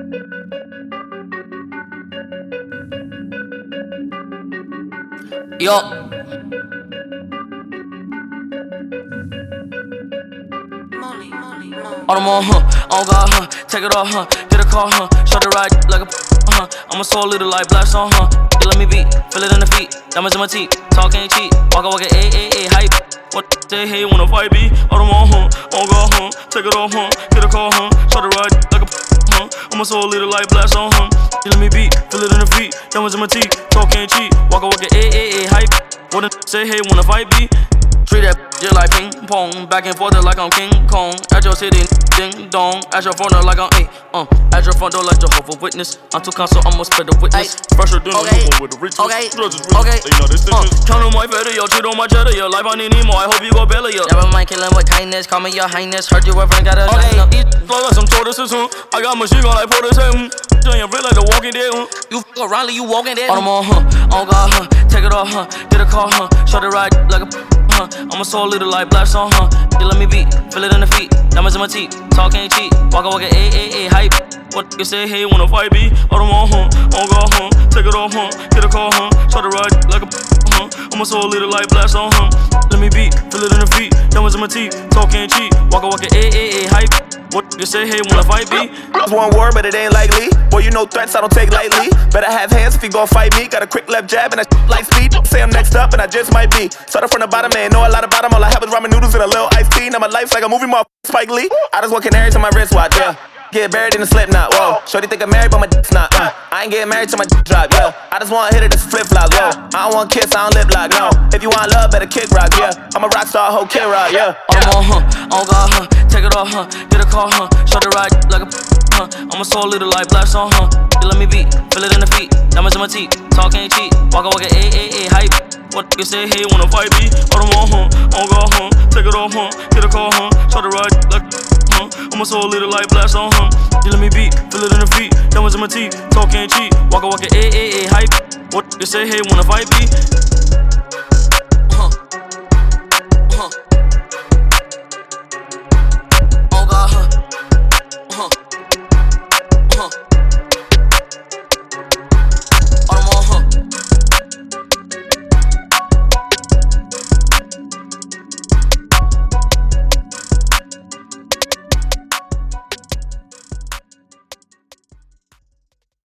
Yo. On them on, on God, take it off, get a car, shut it right like a I'm a soul leader like blast on, You let me beat, feel it in the feet, diamonds in my teeth, talk ain't cheap, walk it, hype. What they hate wanna fight me? On them on God, take it off, get a car, shut it right like a I'm a soul leader like blast on, You let me beat, feel it in the feet, diamonds in my teeth, talk ain't cheap, walk it, hype. What they hate wanna fight me? Treat that just like ping pong, back and forth like I'm King Kong. At your city, ding dong. At your front door like I'm at your front door like Jehovah's Witness. I'm too console, I'ma spread the witness. Fresher than a with the richest. Count on my feather, yo, cheat on my cheddar, yo. Life I need Nemo, I hope you go belly, yo. Never mind killing with kindness, call me your highness. Heard you ever got a flow like some tortoises, I got machine gun like Portis, you feel like the Walking Dead, You fuck around like you Walking Dead. On them on God, take it off, get a car, shut it right like a I'm a soul leader like blast on, You let me beat, feel it in the feet, diamonds in my teeth, talk ain't cheap, walk it, hype. What you say, hey, wanna fight me? On them on God, take it off, get a car, shut it right like a I'm a soul leader like blast on, Let me beat, feel it in the feet, diamonds in my teeth, talk ain't cheap, walk it, hype. What you say, hey, wanna fight me? It's one word, but it ain't likely. Boy, you know threats I don't take lightly. Better have hands if you gon' fight me. Got a quick left jab and a like speed. Say I'm next up and I just might be. Started from the bottom, man, know a lot about them. All I have is ramen noodles and a little iced tea. Now my life's like a movie, Spike Lee. I just want canaries on my wristwatch, yeah. Get buried in a slip knot, whoa. Shorty think I'm married, but my dick's not, I ain't getting married till my dick drop, yeah. I just want to hit it, this flip flop, whoa. I don't want kiss, I don't lip lock, no. If you want love, better kick rock, yeah. I'm a rock star, whole kid rock, yeah. On God, take it off, get a car, shut it right like a I'm a soul leader like blast on, You let me beat, feel it in the feet, diamonds in my teeth, talk ain't cheap, walk it, hype. What you say, hey, wanna fight me? On them on God, take it off, get a car, shut it right like I'm a soul leader like blast on, You let me beat, feel it in the feet, diamonds in my teeth, talk ain't cheap, walk it, hype. What you say, hey, wanna fight me?